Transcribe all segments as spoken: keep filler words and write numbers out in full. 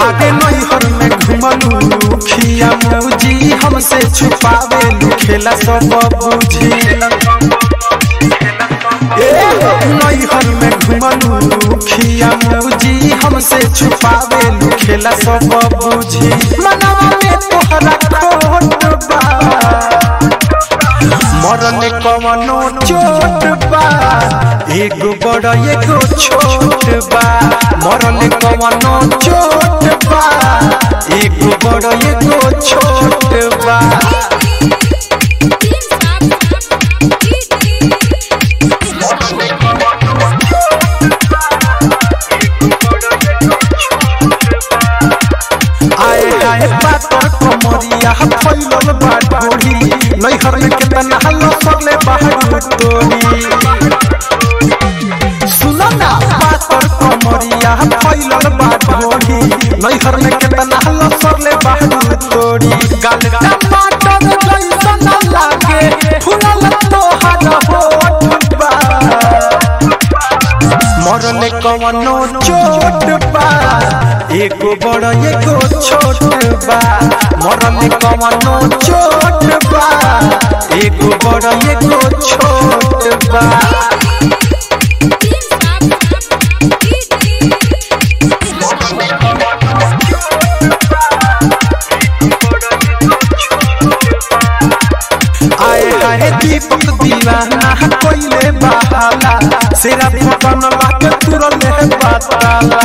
लागे नैहर में घुमलू खिया मौजी हमसे छुपावे खेला सब बुझी नैहर में घुमलू खिया मौजी हमसे छुपावे खेला सब बुझी मनवा में तोहरा खोट बा मरने कवनो चोट बा एगो बड़ा एगो छोट बा मरने कवनो चोट बा एगो बड़ा एगो छोट बा आए आए पातर कमरिया फैलल बा ढोरी नैहर में केतना हल्ला सरले बाहर तोरी सुनो ना पातर कमरिया फैलल बा ढोरी नैहर में केतना हल्ला सरले बाहर तोरी गाल टमाटर जैसन लागे फुलल तोहर होठ बा मरने कवनो चोट बा एगो बड़ा एगो छोट बा मरने कवनो चोट बा एगो बड़ा एगो छोट बा आए आए दीपक दीवाना कोइले बहाला सेरा फटन लागे तुरले बाताला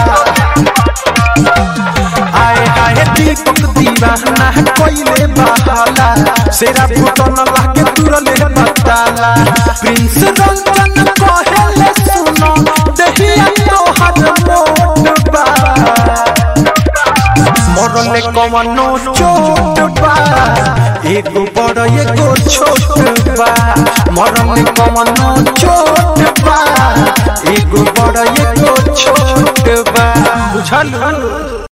आए आए दीपक दीवाना कोइले बहाला सेरा फटन लागे तुरले बाताला प्रिंस रंजन कहेले सुनो देहिया तोहर मोट बा मरने कवनो चोट बा एगो बड़ा एगो छोट बा मरने कवनो चोट बा एगो बड़ा एगो छोट बा बुझल।